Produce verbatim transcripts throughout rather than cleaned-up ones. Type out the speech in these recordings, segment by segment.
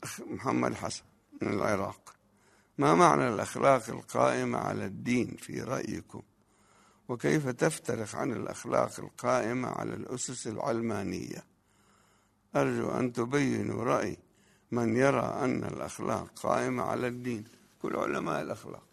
محمد حسن من العراق: ما معنى الأخلاق القائمة على الدين في رأيكم؟ وكيف تفترق عن الأخلاق القائمة على الأسس العلمانية؟ أرجو أن تبينوا رأي من يرى أن الأخلاق قائمة على الدين. كل علماء الأخلاق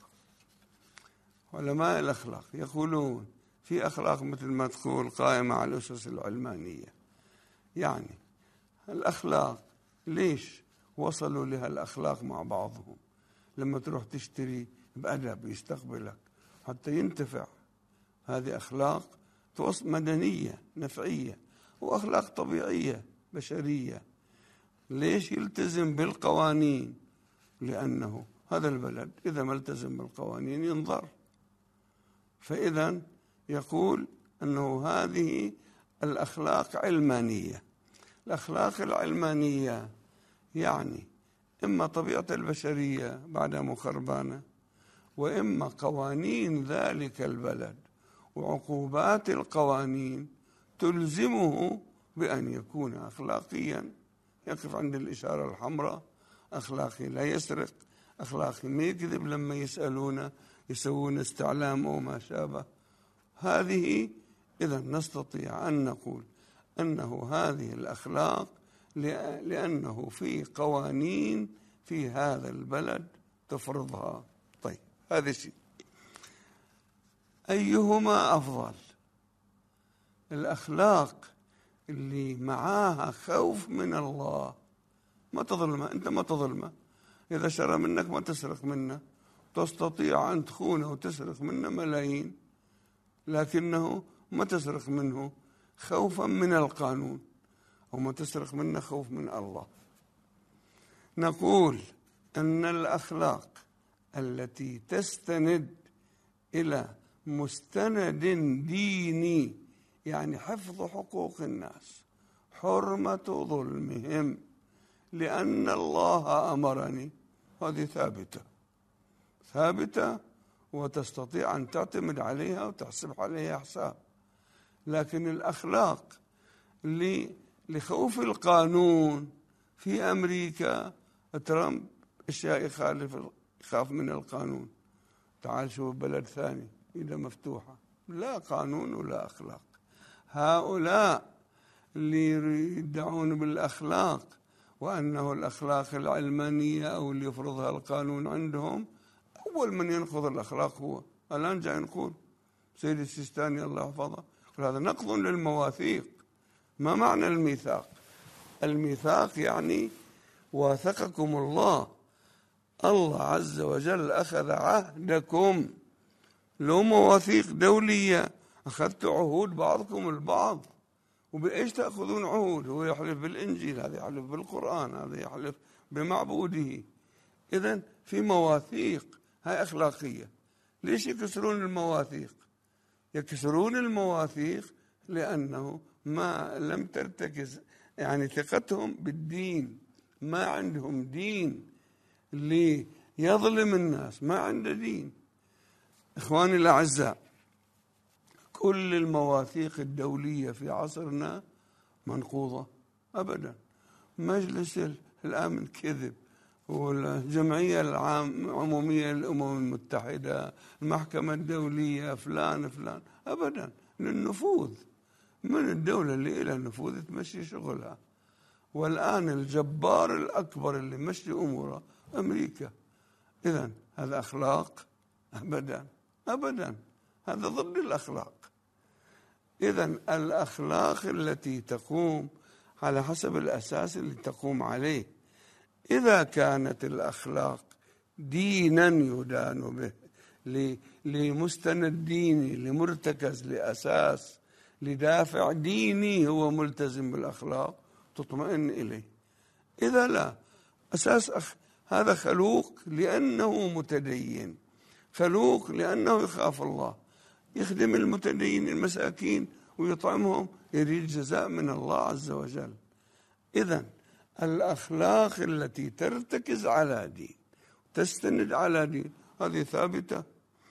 علماء الأخلاق يقولون في أخلاق مثل ما تقول قائمة على الأسس العلمانية. يعني الأخلاق ليش وصلوا لها الأخلاق مع بعضهم؟ لما تروح تشتري بأدب يستقبلك حتى ينتفع، هذه أخلاق مدنية نفعية، وأخلاق طبيعية بشرية. ليش يلتزم بالقوانين؟ لأنه هذا البلد إذا ما التزم بالقوانين ينضر. فإذا يقول أنه هذه الأخلاق علمانية. الأخلاق العلمانية يعني إما طبيعة البشرية بعدها مخربانة، وإما قوانين ذلك البلد وعقوبات القوانين تلزمه بأن يكون أخلاقيا، يقف عند الإشارة الحمراء، أخلاقي لا يسرق، أخلاقي ما يكذب لما يسألونه، يسوون استعلام أو ما شابه. هذه إذا نستطيع أن نقول أنه هذه الأخلاق لأنه في قوانين في هذا البلد تفرضها. طيب هذا شيء. أيهما أفضل؟ الأخلاق اللي معاها خوف من الله، ما تظلمه، أنت ما تظلمه، إذا شرى منك ما تسرق منه، تستطيع أن تخونه وتسرق منه ملايين، لكنه ما تسرق منه خوفا من القانون، وما تسرق منه خوف من الله. نقول أن الأخلاق التي تستند إلى مستند ديني، يعني حفظ حقوق الناس، حرمة ظلمهم لأن الله أمرني، هذه ثابتة ثابتة وتستطيع أن تعتمد عليها وتحسب عليها حساب. لكن الأخلاق لخوف القانون، في أمريكا ترامب أشياء يخالف يخاف من القانون، تعال شوف بلد ثاني إذا مفتوحة لا قانون ولا أخلاق. هؤلاء اللي يدعون بالأخلاق وأنه الأخلاق العلمانية أو اللي يفرضها القانون عندهم، أول من ينقض الأخلاق هو الآن جاي نقول سيد السيستاني الله يحفظه، هذا نقض للمواثيق. ما معنى الميثاق؟ الميثاق يعني واثقكم الله، الله عز وجل أخذ عهدكم، لو مواثيق دولية أخذتوا عهود بعضكم البعض. وبإيش تأخذون عهود؟ هو يحلف بالإنجيل، هذا يحلف بالقرآن، هذا يحلف بمعبوده. إذن في مواثيق هاي أخلاقية. ليش يكسرون المواثيق؟ يكسرون المواثيق لأنه ما لم ترتكز يعني ثقتهم بالدين، ما عندهم دين، اللي يظلم الناس ما عنده دين. إخواني الأعزاء، كل المواثيق الدولية في عصرنا منقوضة أبدا. مجلس الأمن كذب، والجمعية العمومية للأمم المتحدة، المحكمة الدولية، فلان فلان، أبدا. للنفوذ من الدولة اللي إلى نفوذ تمشي شغلها. والآن الجبار الأكبر اللي مشي أموره أمريكا. إذن هذا أخلاق؟ أبدا أبدا، هذا ضد الأخلاق. إذن الأخلاق التي تقوم على حسب الأساس اللي تقوم عليه. إذا كانت الأخلاق دينا يدان به، لمستند ديني، لمرتكز، لأساس، لدافع ديني هو ملتزم بالأخلاق، تطمئن إليه. إذا لا أساس أخ... هذا خلوق لأنه متدين، خلوق لأنه يخاف الله، يخدم المتدين المساكين ويطعمهم، يريد جزاء من الله عز وجل. إذن الأخلاق التي ترتكز على دين، تستند على دين، هذه ثابتة.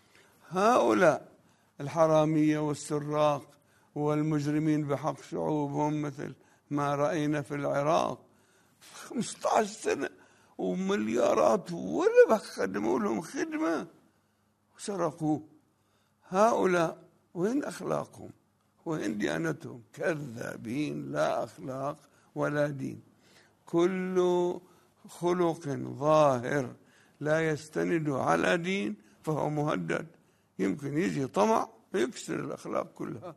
هؤلاء الحرامية والسراق والمجرمين بحق شعوبهم مثل ما رأينا في العراق، خمسة عشر سنة ومليارات ولا خدموا لهم خدمة وسرقوا. هؤلاء وين أخلاقهم؟ وين ديانتهم؟ كذابين، لا أخلاق ولا دين. كل خلق ظاهر لا يستند على دين فهو مهدد. يمكن يجي طمع ويكسر الأخلاق كلها.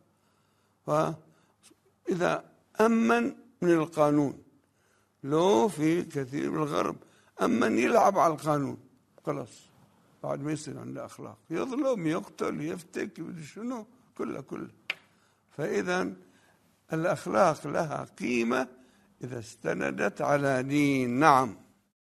فإذا أمن من القانون، لو في كثير من الغرب أمن يلعب على القانون خلاص بعد ما يصير عنده أخلاق، يظلم، يقتل، يفتك، شنو كله كله. فإذا الأخلاق لها قيمة إذا استندت على دين. نعم.